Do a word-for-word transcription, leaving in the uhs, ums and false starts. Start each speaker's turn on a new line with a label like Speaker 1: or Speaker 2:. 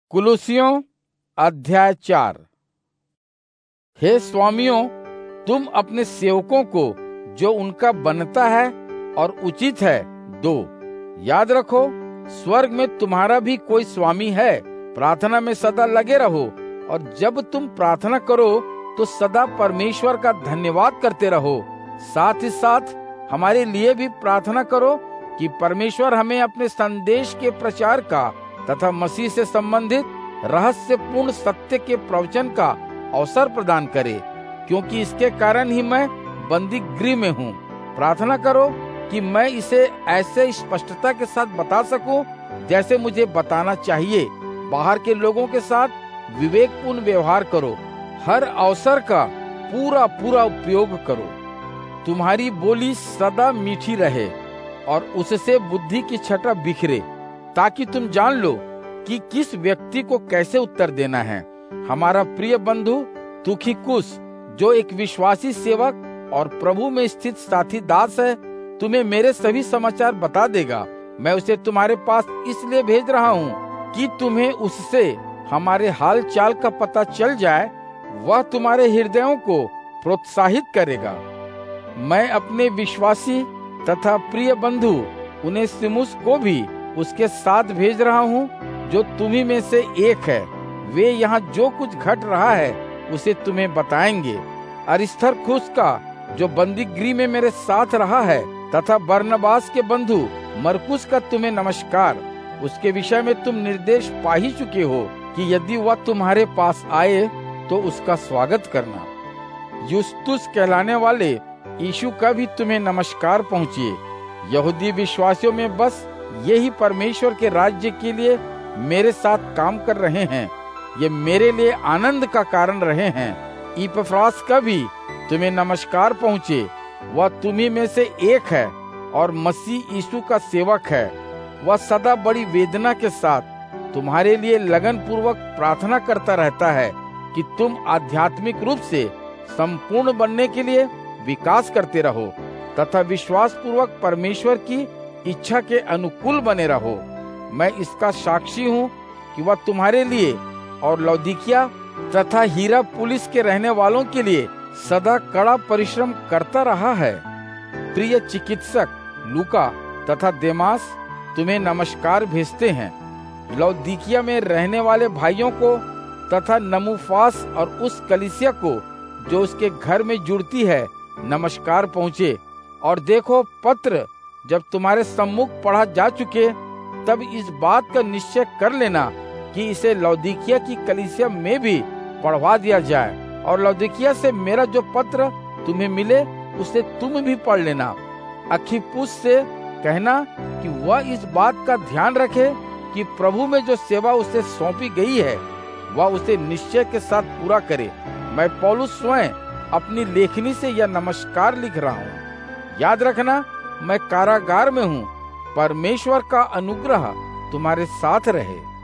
Speaker 1: कुलुसियों अध्याय चार। हे स्वामियों, तुम अपने सेवकों को जो उनका बनता है और उचित है दो। याद रखो, स्वर्ग में तुम्हारा भी कोई स्वामी है। प्रार्थना में सदा लगे रहो, और जब तुम प्रार्थना करो तो सदा परमेश्वर का धन्यवाद करते रहो। साथ ही साथ हमारे लिए भी प्रार्थना करो कि परमेश्वर हमें अपने संदेश के प्रचार का तथा मसीह से संबंधित रहस्यपूर्ण सत्य के प्रवचन का अवसर प्रदान करे, क्योंकि इसके कारण ही मैं बंदी गृह में हूँ। प्रार्थना करो कि मैं इसे ऐसे स्पष्टता के साथ बता सकूं जैसे मुझे बताना चाहिए। बाहर के लोगों के साथ विवेकपूर्ण व्यवहार करो, हर अवसर का पूरा पूरा उपयोग करो। तुम्हारी बोली सदा मीठी रहे और उससे बुद्धि की छटा बिखरे, ताकि तुम जान लो कि किस व्यक्ति को कैसे उत्तर देना है। हमारा प्रिय बंधु तुखिकुस, जो एक विश्वासी सेवक और प्रभु में स्थित साथी दास है, तुम्हें मेरे सभी समाचार बता देगा। मैं उसे तुम्हारे पास इसलिए भेज रहा हूँ कि तुम्हें उससे हमारे हाल चाल का पता चल जाए। वह तुम्हारे हृदयों को प्रोत्साहित करेगा। मैं अपने विश्वासी तथा प्रिय बंधु उनेसिमुस को भी उसके साथ भेज रहा हूँ, जो तुम्ही में से एक है। वे यहाँ जो कुछ घट रहा है उसे तुम्हें बताएंगे। अरिस्तर्खुस का, जो बंदी गृह में मेरे साथ रहा है, तथा बरनबास के बंधु मरकुस का तुम्हें नमस्कार। उसके विषय में तुम निर्देश पा ही चुके हो कि यदि वह तुम्हारे पास आए तो उसका स्वागत करना। युस्तुस कहलाने वाले यीशु का भी तुम्हें नमस्कार पहुँचिए। यहूदी विश्वासियों में बस यही परमेश्वर के राज्य के लिए मेरे साथ काम कर रहे हैं। ये मेरे लिए आनंद का कारण रहे हैं। इपफ्रास का भी तुम्हें नमस्कार पहुँचे। वह तुम्ही में से एक है और मसीह यीशु का सेवक है। वह सदा बड़ी वेदना के साथ तुम्हारे लिए लगन पूर्वक प्रार्थना करता रहता है कि तुम आध्यात्मिक रूप से संपूर्ण बनने के लिए विकास करते रहो तथा विश्वास पूर्वक परमेश्वर की इच्छा के अनुकूल बने रहो। मैं इसका साक्षी हूँ कि वह तुम्हारे लिए और लौदीकिया तथा हीरापुलिस के रहने वालों के लिए सदा कड़ा परिश्रम करता रहा है। प्रिय चिकित्सक लूका तथा देमास तुम्हें नमस्कार भेजते हैं। लौदीकिया में रहने वाले भाइयों को तथा नमुफास और उस कलीसिया को जो उसके घर में जुड़ती है नमस्कार पहुँचे। और देखो, पत्र जब तुम्हारे सम्मुख पढ़ा जा चुके तब इस बात का निश्चय कर लेना कि इसे लौदीकिया की कलीसिया में भी पढ़वा दिया जाए। और लौदीकिया से मेरा जो पत्र तुम्हें मिले उसे तुम भी पढ़ लेना। अखिपुस से कहना कि वह इस बात का ध्यान रखे कि प्रभु में जो सेवा उसे सौंपी गई है वह उसे निश्चय के साथ पूरा करे। मैं पौलुस स्वयं अपनी लेखनी से यह नमस्कार लिख रहा हूँ। याद रखना, मैं कारागार में हूँ। परमेश्वर का अनुग्रह तुम्हारे साथ रहे।